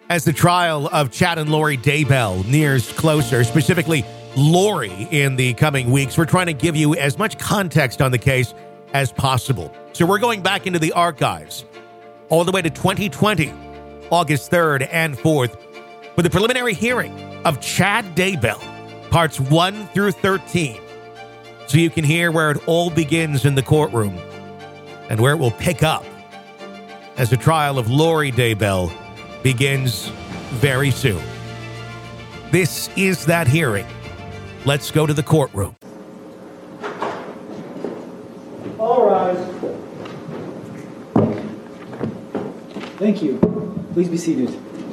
As the trial of Chad and Lori Daybell nears closer, specifically Lori, in the coming weeks, we're trying to give you as much context on the case as possible. So we're going back into the archives all the way to 2020, August 3rd and 4th, for the preliminary hearing of Chad Daybell, parts 1 through 13, so you can hear where it all begins in the courtroom and where it will pick up as the trial of Lori Daybell begins very soon. This is that hearing. Let's go to the courtroom. All rise. Thank you. Please be seated.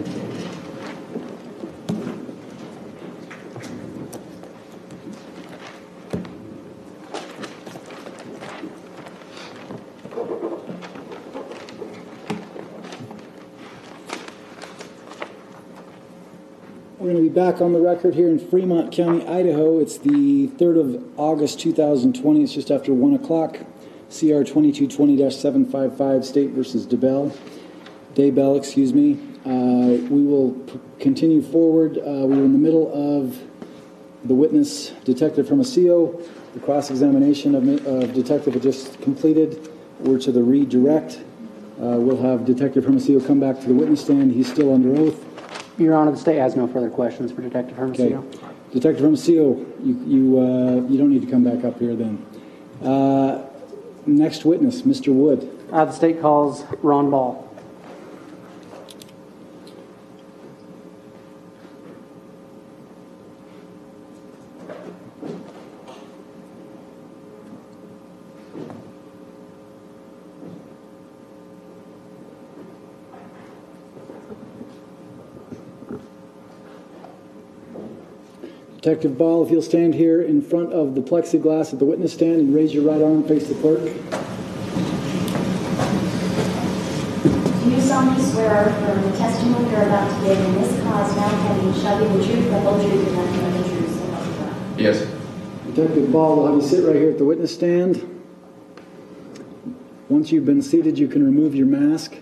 We're going to be back on the record here in Fremont County, Idaho. It's the 3rd of August, 2020. It's just after 1 o'clock. CR 2220-755, State versus Daybell. We will continue forward. We were in the middle of the witness, Detective Hermosillo. The cross-examination of Detective had just completed. We're to the redirect. We'll have Detective Hermosillo come back to the witness stand. He's still under oath. Your Honor, the state has no further questions for Detective Hermosillo. Okay. Detective Hermosillo, you don't need to come back up here then. Next witness, Mr. Wood. The state calls Ron Ball. Detective Ball, if you'll stand here in front of the plexiglass at the witness stand and raise your right arm, face the clerk. Do you solemnly swear affirm the testimony you're about to give in this cause now pending shall be the truth, the whole truth, and nothing but the truth, so help you God? Yes. Detective Ball, we'll have you sit right here at the witness stand. Once you've been seated, you can remove your mask.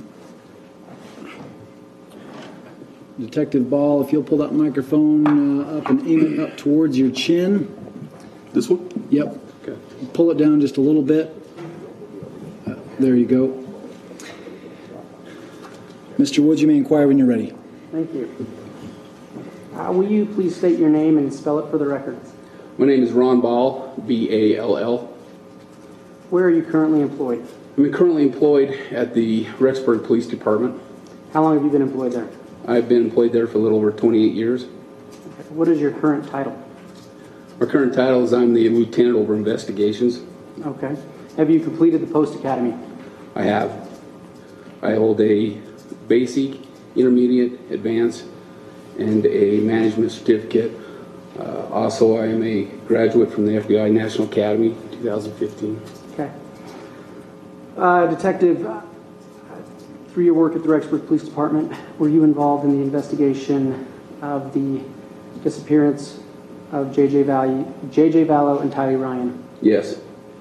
Detective Ball, if you'll pull that microphone up and aim it up towards your chin. This one? Yep. Okay. Pull it down just a little bit. There you go. Mr. Woods, you may inquire when you're ready. Thank you. Will you please state your name and spell it for the record? My name is Ron Ball, B-A-L-L. Where are you currently employed? I'm currently employed at the Rexburg Police Department. How long have you been employed there? I've been employed there for a little over 28 years. Okay. What is your current title? My current title is I'm the Lieutenant over Investigations. Okay. Have you completed the Post Academy? I have. I hold a basic, intermediate, advanced, and a management certificate. Also, I am a graduate from the FBI National Academy 2015. Okay. Detective, through your work at the Rexburg Police Department, were you involved in the investigation of the disappearance of J.J. Vallow and Tylee Ryan? Yes.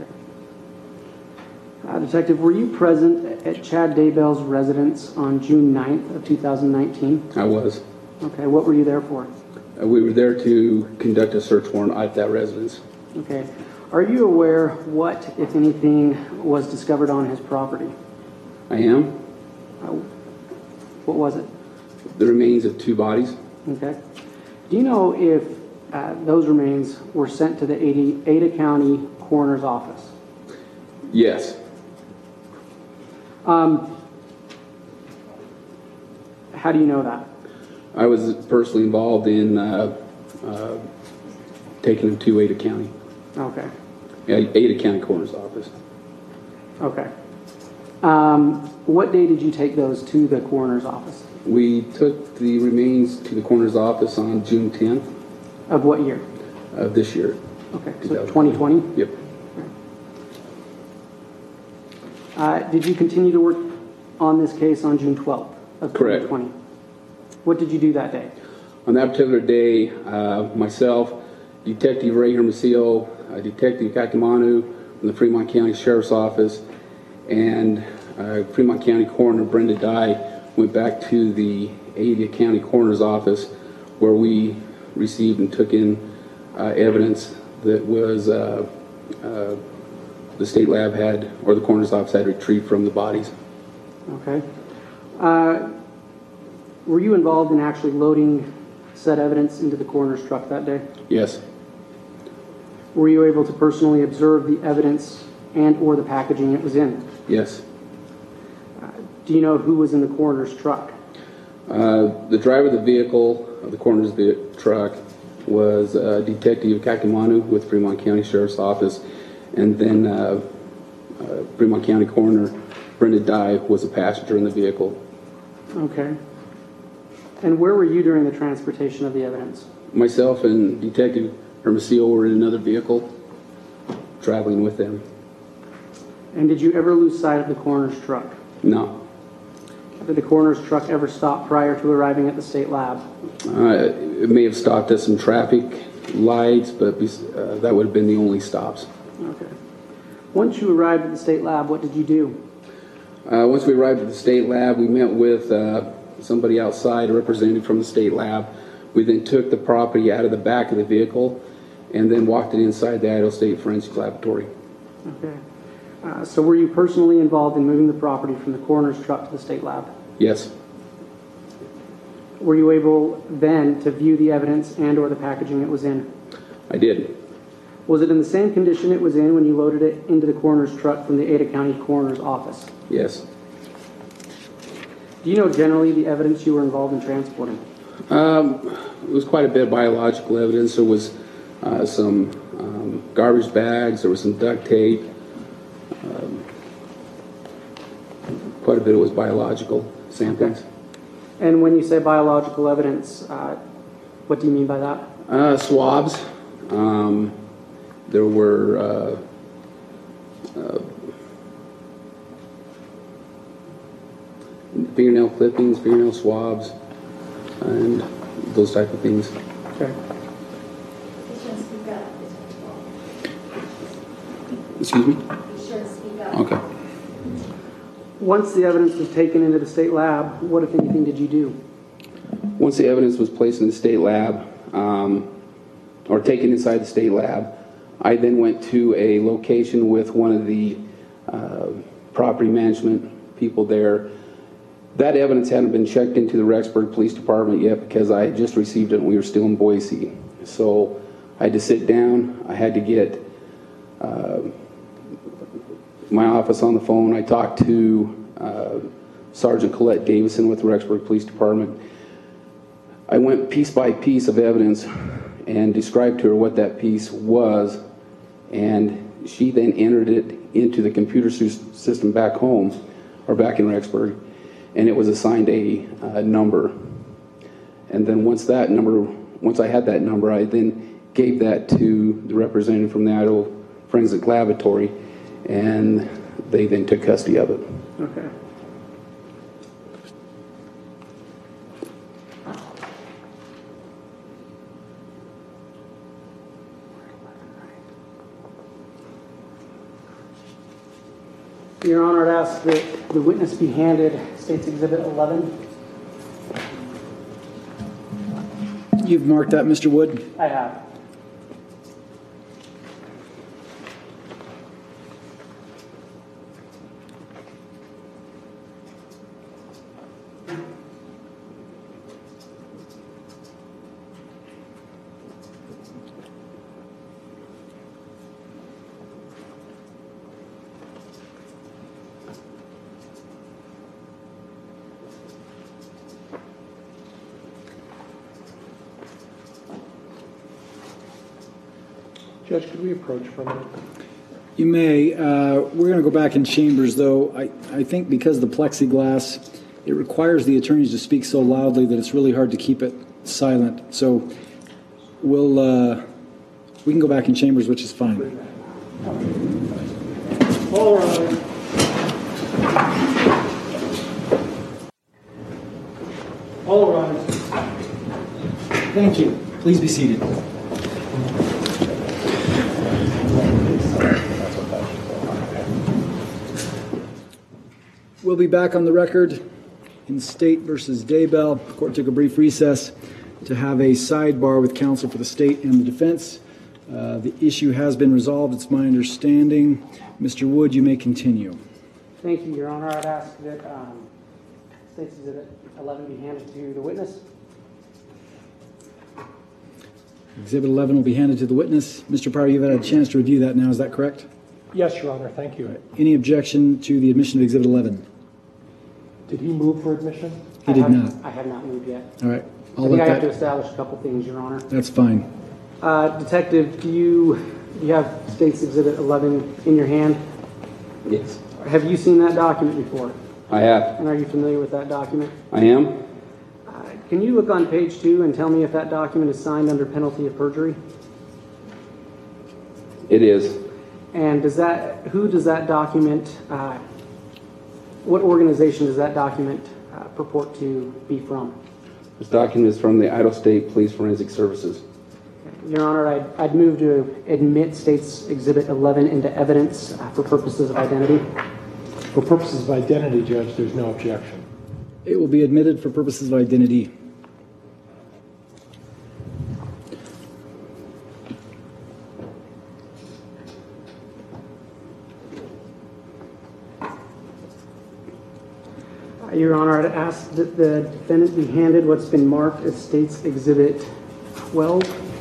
Detective, were you present at Chad Daybell's residence on June 9th of 2019? I was. Okay, what were you there for? We were there to conduct a search warrant at that residence. Okay. Are you aware what, if anything, was discovered on his property? I am. What was it? The remains of 2 bodies. Okay. Do you know if those remains were sent to the Ada County Coroner's Office? Yes. How do you know that? I was personally involved in taking them to Ada County. Okay. Yeah, Ada County Coroner's Office. Okay. What day did you take those to the coroner's office? We took the remains to the coroner's office on June 10th. Of what year? Of this year. Okay, so 2020? Yep. Did you continue to work on this case on June 12th of 2020? Correct. What did you do that day? On that particular day, myself, Detective Ray Hermosillo, Detective Kakamanu from the Fremont County Sheriff's Office, and Fremont County Coroner Brenda Dye went back to the Ada County Coroner's Office, where we received and took in evidence that was the state lab had, or the coroner's office had retrieved from the bodies. Okay. Were you involved in actually loading said evidence into the coroner's truck that day? Yes. Were you able to personally observe the evidence and or the packaging it was in? Yes. Do you know who was in the coroner's truck? The driver of the vehicle, of the coroner's truck, was Detective Kakimanu with Fremont County Sheriff's Office, and then Fremont County Coroner Brenda Dye was a passenger in the vehicle. Okay. And where were you during the transportation of the evidence? Myself and Detective Hermosillo were in another vehicle, traveling with them. And did you ever lose sight of the coroner's truck? No. Did the coroner's truck ever stop prior to arriving at the state lab? It may have stopped at some traffic lights, but that would have been the only stops. Okay. Once you arrived at the state lab, what did you do? Once we arrived at the state lab, we met with somebody outside, a representative from the state lab. We then took the property out of the back of the vehicle and then walked it inside the Idaho State Forensic Laboratory. Okay. So were you personally involved in moving the property from the coroner's truck to the state lab? Yes. Were you able then to view the evidence and or the packaging it was in? I did. Was it in the same condition it was in when you loaded it into the coroner's truck from the Ada County Coroner's Office? Yes. Do you know generally the evidence you were involved in transporting? It was quite a bit of biological evidence. There was some garbage bags. There was some duct tape. Quite a bit of it was biological samplings. Okay. And when you say biological evidence, what do you mean by that? Swabs. There were fingernail clippings, fingernail swabs, and those type of things. Okay. Be sure to speak up. Excuse me? Be sure to speak up. Okay. Once the evidence was taken into the state lab, what, if anything, did you do? Once the evidence was placed in the state lab, or taken inside the state lab, I then went to a location with one of the property management people there. That evidence hadn't been checked into the Rexburg Police Department yet because I had just received it and we were still in Boise. So I had to sit down. I had to get my office on the phone. I talked to Sergeant Colette Davison with the Rexburg Police Department. I went piece by piece of evidence and described to her what that piece was, and she then entered it into the computer system back home, or back in Rexburg, and it was assigned a number. And then once I had that number, I then gave that to the representative from the Idaho Forensic Laboratory, and they then took custody of it. Okay. Your Honor, I'd ask that the witness be handed State's Exhibit 11. You've marked that, Mr. Wood? I have. Judge, could we approach for a minute? You may. We're going to go back in chambers, though. I think because the plexiglass, it requires the attorneys to speak so loudly that it's really hard to keep it silent. So we can go back in chambers, which is fine. All right. All right. Thank you. Please be seated. We'll be back on the record in State versus Daybell. Court took a brief recess to have a sidebar with counsel for the state and the defense. The issue has been resolved, it's my understanding. Mr. Wood, you may continue. Thank you, Your Honor. I'd ask that State's Exhibit 11 be handed to the witness. Exhibit 11 will be handed to the witness. Mr. Pryor, you've had a chance to review that now, is that correct? Yes, Your Honor, thank you. Any objection to the admission of Exhibit 11? Did he move for admission? He did not. I have not moved yet. All right. I think I have to establish a couple things, Your Honor. That's fine. Detective, do you have State's Exhibit 11 in your hand? Yes. Have you seen that document before? I have. And are you familiar with that document? I am. Can you look on page 2 and tell me if that document is signed under penalty of perjury? It is. And who does that document, what organization does that document purport to be from? This document is from the Idaho State Police Forensic Services. Your Honor, I'd move to admit State's Exhibit 11 into evidence for purposes of identity. For purposes of identity, Judge, there's no objection. It will be admitted for purposes of identity. Your Honor, I'd ask that the defendant be handed what's been marked as State's Exhibit 12.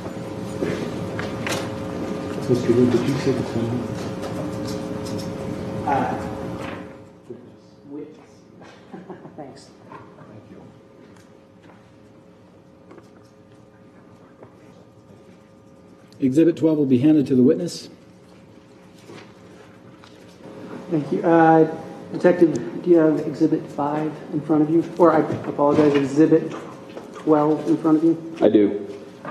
Mr. Wood, did you say the same? Witness. Thanks. Thank you. Exhibit 12 will be handed to the witness. Thank you. Detective, do you have Exhibit 5 in front of you? Or I apologize, Exhibit 12 in front of you? I do.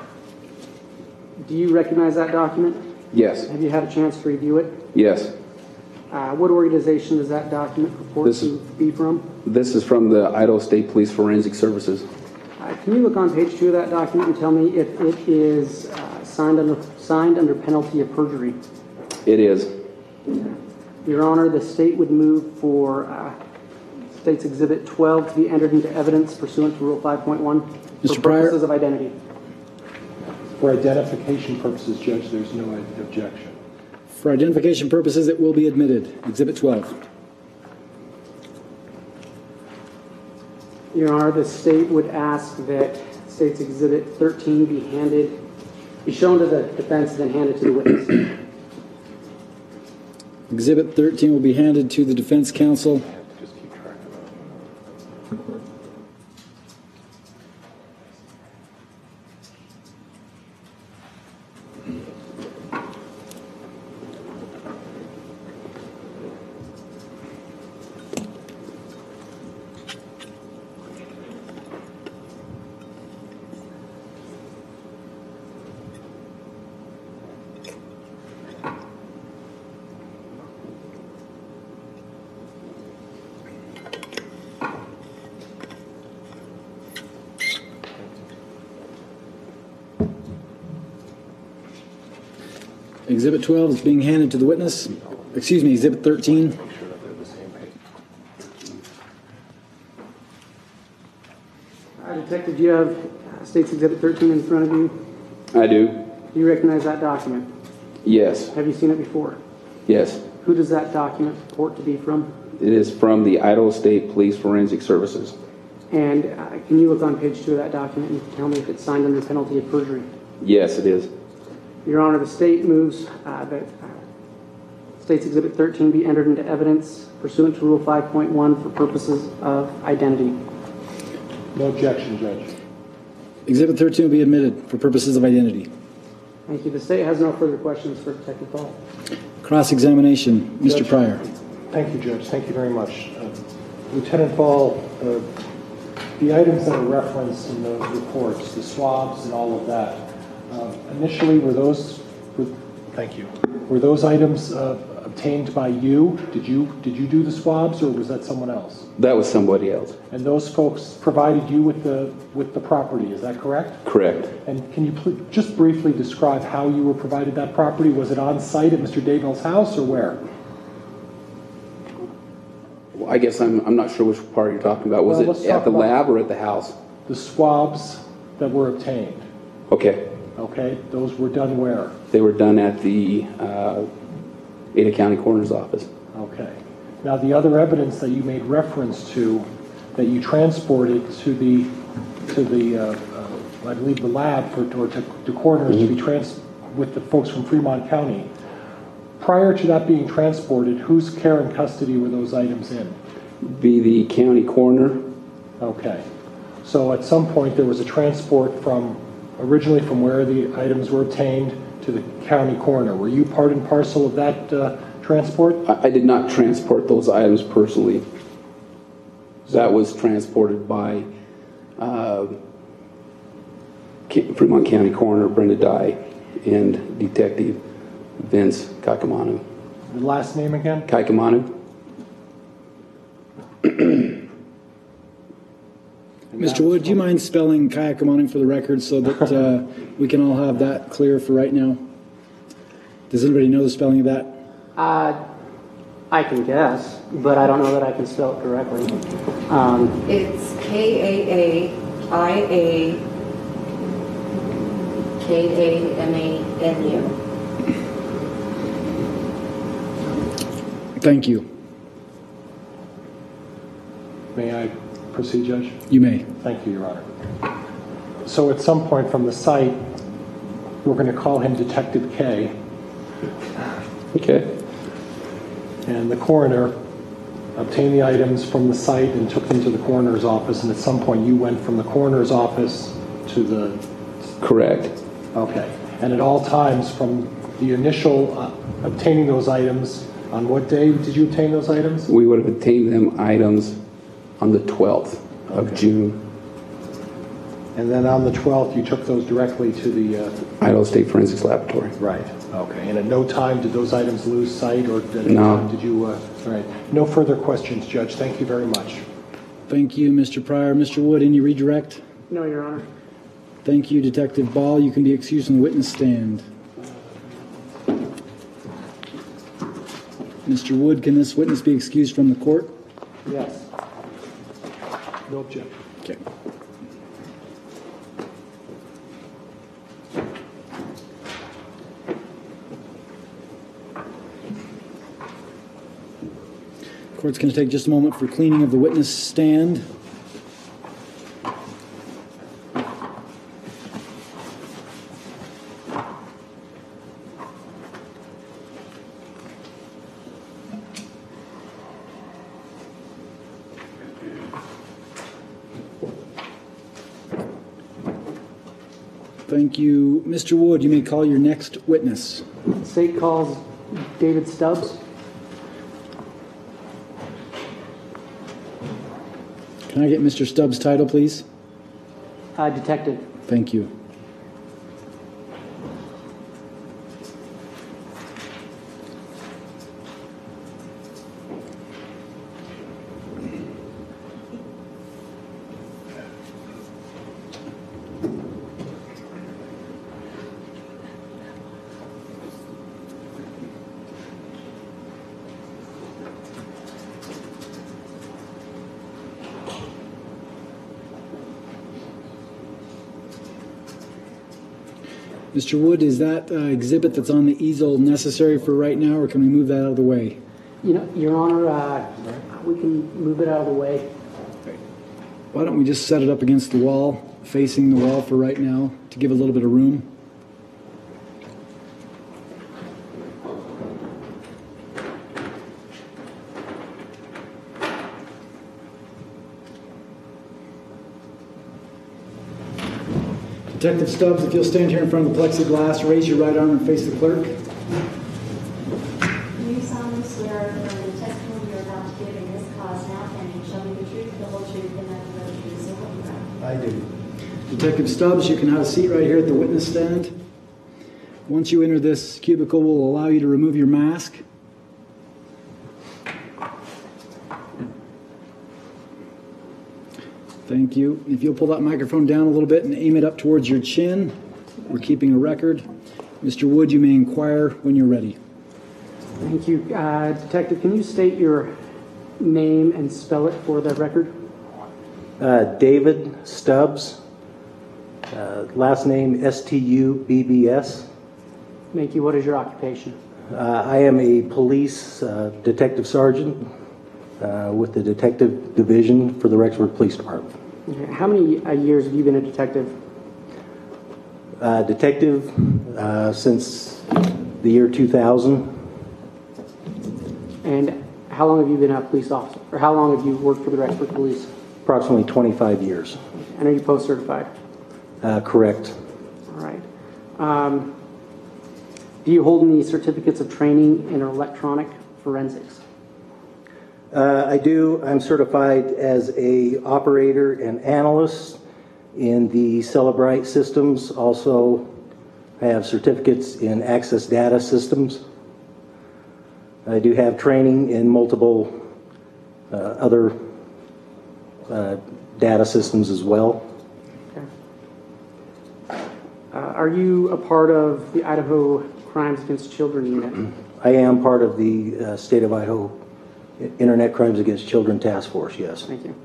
Do you recognize that document? Yes. Have you had a chance to review it? Yes. What organization does that document purport to be from? This is from the Idaho State Police Forensic Services. Can you look on page 2 of that document and tell me if it is signed under penalty of perjury? It is. Your Honor, the state would move for State's Exhibit 12 to be entered into evidence pursuant to Rule 5.1 for Mr. Pryor? purposes of identity. For identification purposes, Judge, there's no objection. For identification purposes, it will be admitted. Exhibit 12. Your Honor, the state would ask that State's Exhibit 13 be shown to the defense and then handed to the witness. Exhibit 13 will be handed to the defense counsel. Just keep track of that. Exhibit 12 is being handed to the witness. Excuse me, Exhibit 13. Make sure that they're the same page. Detective, do you have State's Exhibit 13 in front of you? I do. Do you recognize that document? Yes. Have you seen it before? Yes. Who does that document purport to be from? It is from the Idaho State Police Forensic Services. And can you look on page 2 of that document and tell me if it's signed under penalty of perjury? Yes, it is. Your Honor, the state moves that State's Exhibit 13 be entered into evidence pursuant to Rule 5.1 for purposes of identity. No objection, Judge. Exhibit 13 will be admitted for purposes of identity. Thank you. The state has no further questions for Detective Paul. Cross-examination, Mr. Judge. Pryor. Thank you, Judge. Thank you very much. Lieutenant Ball, the items that are referenced in those reports, the swabs and all of that, initially thank you. Were those items obtained by you? Did you do the swabs, or was that someone else? That was somebody else. And those folks provided you with the property, is that correct? Correct. And can you just briefly describe how you were provided that property? Was it on site at Mr. Daybell's house, or where? I guess I'm not sure which part you're talking about. Was Well, let's it talk at the about- lab or at the house? The swabs that were obtained, Okay. okay, those were done where? They were done at the Ada County Coroner's Office. Okay. Now, the other evidence that you made reference to, that you transported to the I believe the lab or to coroners to be with the folks from Fremont County. Prior to that being transported, whose care and custody were those items in? Be the county coroner. Okay. So at some point there was a transport originally from where the items were obtained to the county coroner. Were you part and parcel of that transport? I did not transport those items personally. That was transported by Fremont County Coroner Brenda Dye and Detective Vince Kaikamanu. The last name again? Kaikamanu? Mr. Wood, do you mind spelling Kaikamanu for the record so that we can all have that clear for right now? Does anybody know the spelling of that? I can guess, but I don't know that I can spell it correctly. It's Kaaaaiakamanu. Thank you. May I proceed, Judge? You may. Thank you, Your Honor. So at some point from the site, we're going to call him Detective K, Okay. and the coroner obtained the items from the site and took them to the coroner's office, and at some point you went from the coroner's office to the... Correct. Okay. And at all times from the initial obtaining those items, on what day did you obtain those items? We would have obtained them items on the 12th of June. And then on the 12th, you took those directly to the... Idaho State Forensics Laboratory. Right. Okay. And at no time did those items lose sight, or at any No. time did you... all right. No further questions, Judge. Thank you very much. Thank you, Mr. Pryor. Mr. Wood, any redirect? No, Your Honor. Thank you, Detective Ball. You can be excused from the witness stand. Mr. Wood, can this witness be excused from the court? Yes. No objection. Okay. Court's going to take just a moment for cleaning of the witness stand. Thank you. Mr. Wood, you may call your next witness. The state calls David Stubbs. Can I get Mr. Stubbs' title, please? Detective. Thank you. Mr. Wood, is that exhibit that's on the easel necessary for right now, or can we move that out of the way? You know, Your Honor, we can move it out of the way. Why don't we just set it up against the wall, facing the wall for right now, to give a little bit of room? Detective Stubbs, if you'll stand here in front of the plexiglass, raise your right arm and face the clerk. Do you solemnly swear affirm the testimony you're about to give in this cause now pending shall be the truth, the whole truth, and nothing but the truth, so help you God? I do. Detective Stubbs, you can have a seat right here at the witness stand. Once you enter this cubicle, we'll allow you to remove your mask. Thank you. If you'll pull that microphone down a little bit and aim it up towards your chin, we're keeping a record. Mr. Wood, you may inquire when you're ready. Thank you. Detective, can you state your name and spell it for the record? David Stubbs, last name Stubbs. Thank you. What is your occupation? I am a police detective sergeant with the Detective Division for the Rexburg Police Department. Okay. How many years have you been a detective? Detective since the year 2000. And how long have you been a police officer? Or how long have you worked for the Rexburg Police? Approximately 25 years. And are you post-certified? Correct. All right. Do you hold any certificates of training in electronic forensics? I do. I'm certified as a operator and analyst in the Cellebrite systems. Also have certificates in access data systems. I do have training in multiple other data systems as well. Okay. Are you a part of the Idaho Crimes Against Children unit? I am part of the State of Idaho Internet Crimes Against Children Task Force, yes. Thank you.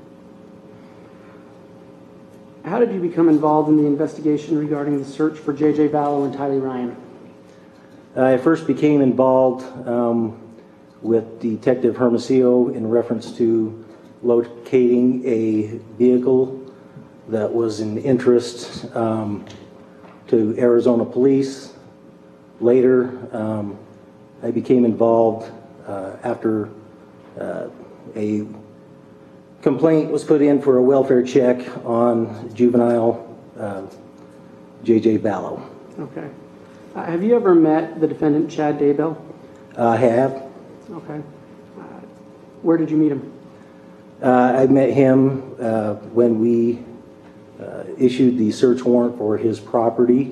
How did you become involved in the investigation regarding the search for J.J. Vallow and Tylee Ryan? I first became involved with Detective Hermosillo in reference to locating a vehicle that was in interest to Arizona police. Later, I became involved after a complaint was put in for a welfare check on juvenile J.J. Vallow. Okay. Have you ever met the defendant, Chad Daybell? I have. Okay. Where did you meet him? I met him when we issued the search warrant for his property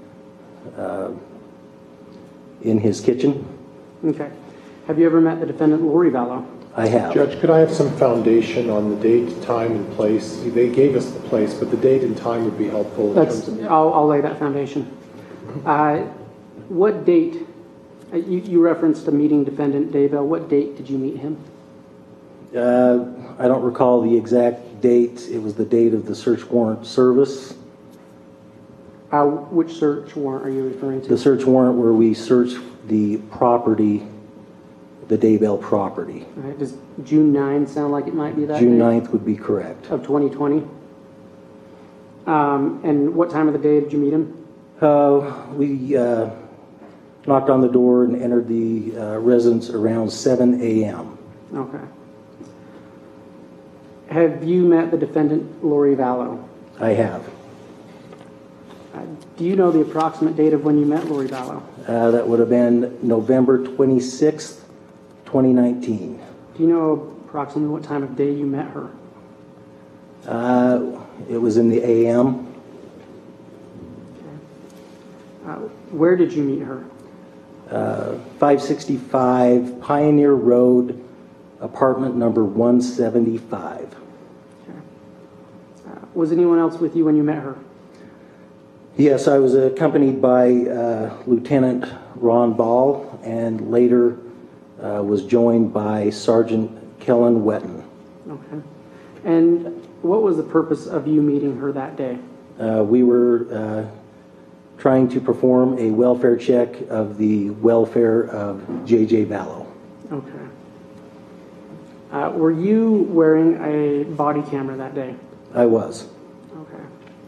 in his kitchen. Okay. Have you ever met the defendant, Lori Vallow? I have. Judge, could I have some foundation on the date, time, and place? They gave us the place, but the date and time would be helpful. I'll lay that foundation. What date? You referenced a meeting defendant Daybell. What date did you meet him? I don't recall the exact date. It was the date of the search warrant service. Which search warrant are you referring to? The search warrant where we searched the property, the Daybell property. All right. Does June 9 sound like it might be that June day? 9th would be correct. Of 2020? And what time of the day did you meet him? We knocked on the door and entered the residence around 7 a.m. Okay. Have you met the defendant, Lori Vallow? I have. Do you know the approximate date of when you met Lori Vallow? That would have been November 26th, 2019. Do you know approximately what time of day you met her? It was in the a.m. Where did you meet her? 565 Pioneer Road, apartment number 175. Okay. Was anyone else with you when you met her? Yes, I was accompanied by Lieutenant Ron Ball and later was joined by Sergeant Kellen Wetton. Okay. And what was the purpose of you meeting her that day? We were trying to perform a welfare check of the welfare of J.J. Vallow. Okay. Were you wearing a body camera that day? I was. Okay.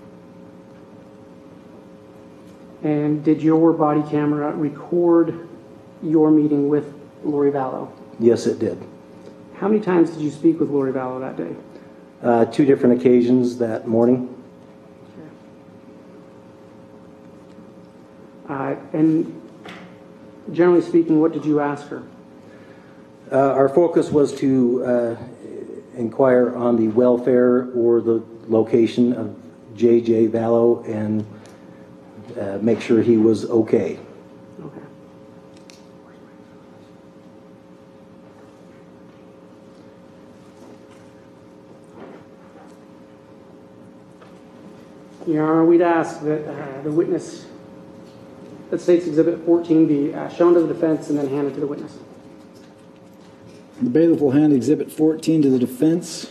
And did your body camera record your meeting with Lori Vallow? Yes, it did. How many times did you speak with Lori Vallow that day? 2 different occasions that morning. And generally speaking, what did you ask her? Our focus was to inquire on the welfare or the location of J.J. Vallow and make sure he was okay. Okay. Your Honor, we'd ask that the witness, that State's Exhibit 14, be shown to the defense and then handed to the witness. The bailiff will hand Exhibit 14 to the defense.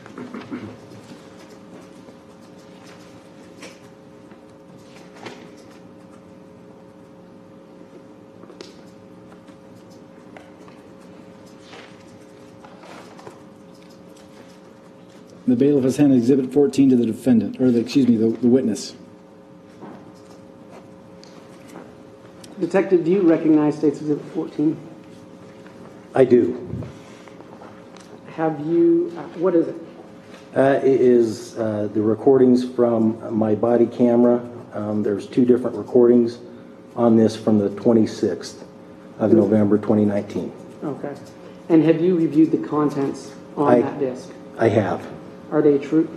The bailiff has handed Exhibit 14 to the defendant, or the witness. Detective, do you recognize State's Exhibit 14? I do. Have you, what is it? It is the recordings from my body camera. There's two different recordings on this from the 26th of November 2019. Okay. And have you reviewed the contents on that disc? I have. Are they true?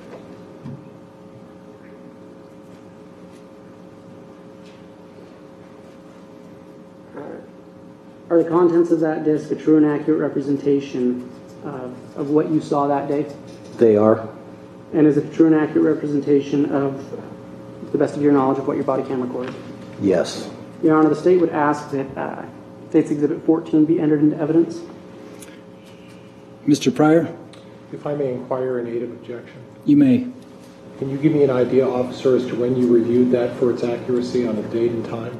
Are the contents of that disc a true and accurate representation of what you saw that day? They are. And is it a true and accurate representation of, to the best of your knowledge, of what your body cam recorded? Yes. Your Honor, the state would ask that State's Exhibit 14 be entered into evidence. Mr. Pryor? If I may inquire in aid of objection. You may. Can you give me an idea, officer, as to when you reviewed that for its accuracy on a date and time?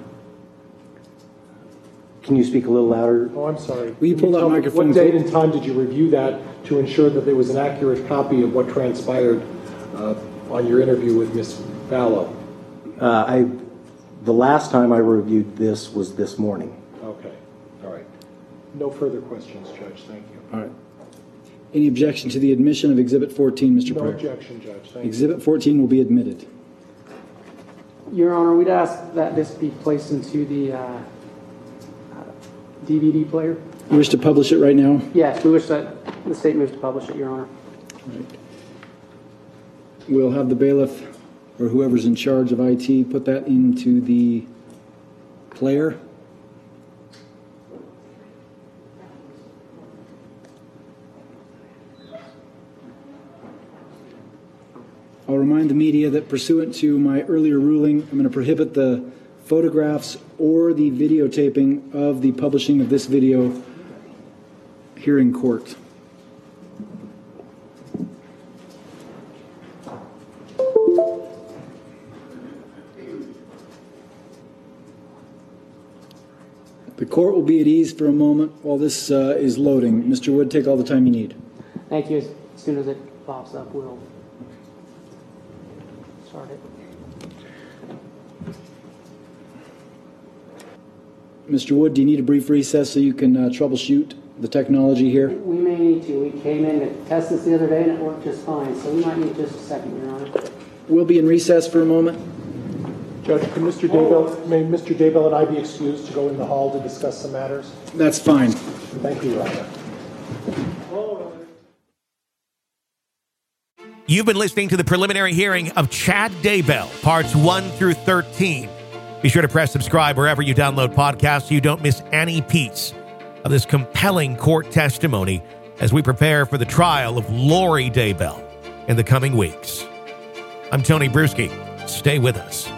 Can you speak a little louder? Oh, I'm sorry. Will you pull that tell me microphone? What date and time did you review that to ensure that there was an accurate copy of what transpired on your interview with Ms. Vallow? The last time I reviewed this was this morning. Okay. All right. No further questions, Judge. Thank you. All right. Any objection to the admission of Exhibit 14, Mr. Pryor? No objection, Judge. Thank you. Exhibit 14 will be admitted. Your Honor, we'd ask that this be placed into the DVD player. You wish to publish it right now? Yes, we wish that the state moves to publish it, Your Honor. Right. We'll have the bailiff or whoever's in charge of IT put that into the player. I'll remind the media that pursuant to my earlier ruling, I'm going to prohibit the photographs or the videotaping of the publishing of this video here in court. The court will be at ease for a moment while this is loading. Mr. Wood, take all the time you need. Thank you. As soon as it pops up, we'll start it. Mr. Wood, do you need a brief recess so you can troubleshoot the technology here? We may need to. We came in to test this the other day and it worked just fine, so we might need just a second, Your Honor. We'll be in recess for a moment. Judge, may Mr. Daybell and I be excused to go in the hall to discuss some matters? That's fine. Thank you, Your Honor. You've been listening to the preliminary hearing of Chad Daybell, parts 1 through 13. Be sure to press subscribe wherever you download podcasts so you don't miss any piece of this compelling court testimony as we prepare for the trial of Lori Daybell in the coming weeks. I'm Tony Bruschi. Stay with us.